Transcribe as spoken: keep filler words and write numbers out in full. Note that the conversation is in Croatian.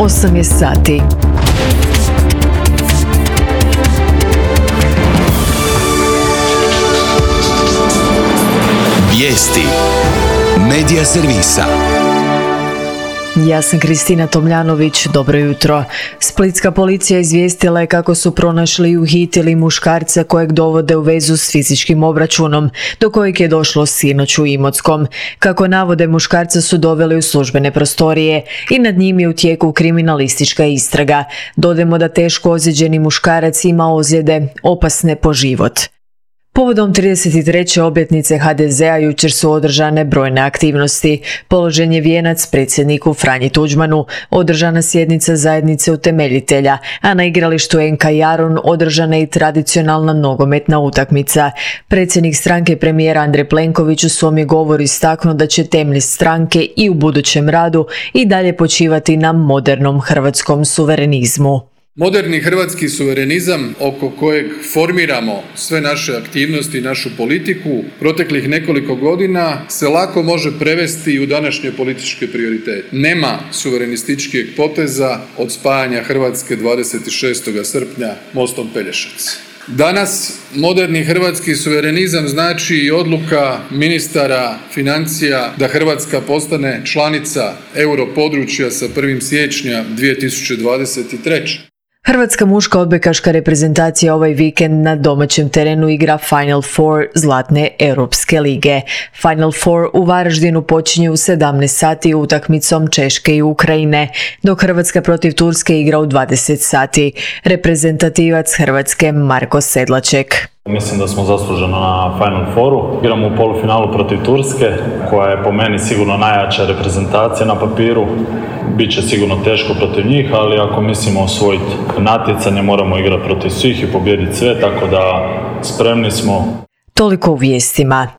osam je sati. Vijesti Medija servisa. Ja sam Kristina Tomljanović, dobro jutro. Splitska policija izvijestila je kako su pronašli i uhitili muškarca kojeg dovode u vezu s fizičkim obračunom, do kojeg je došlo sinoć u Imotskom. Kako navode, muškarca su doveli u službene prostorije i nad njim je u tijeku kriminalistička istraga. Dodajmo da teško ozlijeđeni muškarac ima ozljede opasne po život. Povodom trideset treće obljetnice ha de zea jučer su održane brojne aktivnosti. Položen je vijenac predsjedniku Franji Tuđmanu, održana sjednica zajednice utemeljitelja, a na igralištu en ka Jarun održana je i tradicionalna nogometna utakmica. Predsjednik stranke premijera Andrej Plenković u svom je govoru istaknuo da će temelj stranke i u budućem radu i dalje počivati na modernom hrvatskom suverenizmu. Moderni hrvatski suverenizam oko kojeg formiramo sve naše aktivnosti i našu politiku proteklih nekoliko godina se lako može prevesti i u današnje političke prioritete. Nema suverenističkih poteza od spajanja Hrvatske dvadeset šestog srpnja mostom Pelješac. Danas moderni hrvatski suverenizam znači i odluka ministara financija da Hrvatska postane članica europodručja sa prvim siječnja dvije tisuće dvadeset treće. Hrvatska muška odbojkaška reprezentacija ovaj vikend na domaćem terenu igra Final Four Zlatne Europske lige. Final Four u Varaždinu počinje u sedamnaest sati utakmicom Češke i Ukrajine, dok Hrvatska protiv Turske igra u dvadeset sati. Reprezentativac Hrvatske Marko Sedlaček. Mislim da smo zasluženo na Final Fouru. Igramo u polufinalu protiv Turske, koja je po meni sigurno najjača reprezentacija na papiru. Biće sigurno teško protiv njih, ali ako mislimo osvojiti natjecanje, moramo igrati protiv svih i pobijediti sve, tako da spremni smo. Toliko u vijestima.